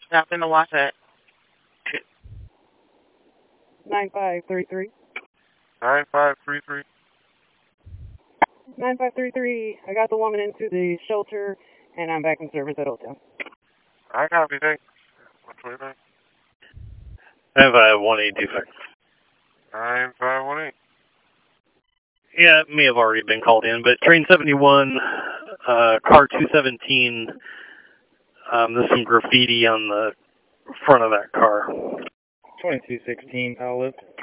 Stop in to watch that. 9533. 9533. 9533. I got the woman into the shelter, and I'm back in service at hotel. I copy, thanks. 129. 951825. 9518. Yeah, it may have already been called in, but train 71, car 217, there's some graffiti on the front of that car. 2216, I'll lift.